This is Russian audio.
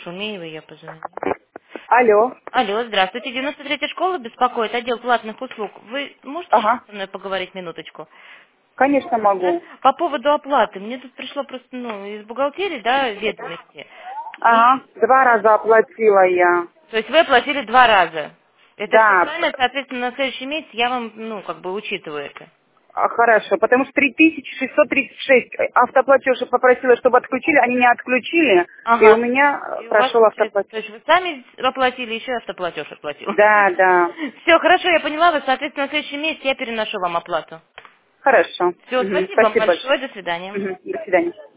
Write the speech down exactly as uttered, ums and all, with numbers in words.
Шумеева я позвоню. Алло. Алло, здравствуйте. девяносто третья школа беспокоит, отдел платных услуг. Вы можете сейчас Ага. со мной поговорить минуточку? Конечно, Да? могу. По поводу оплаты. Мне тут пришло просто, ну, из бухгалтерии, да, ведомости. И, Ага. Два раза оплатила я. то есть вы оплатили два раза. Это все Да. правильно, соответственно, на следующий месяц я вам, ну, как бы учитываю это. А, Хорошо, потому что три тысячи шестьсот тридцать шесть автоплатеж я попросила, чтобы отключили, они не отключили, и у Ага. меня э, И у вас прошел получается, то автоплатеж. есть вы сами оплатили, еще и автоплатеж оплатил. Да, да. Все, хорошо, я поняла вас, соответственно, на следующий месяц я переношу вам оплату. Хорошо. Все, Мгм. спасибо вам Спасибо большое, большое. до свидания. Мгм. До свидания.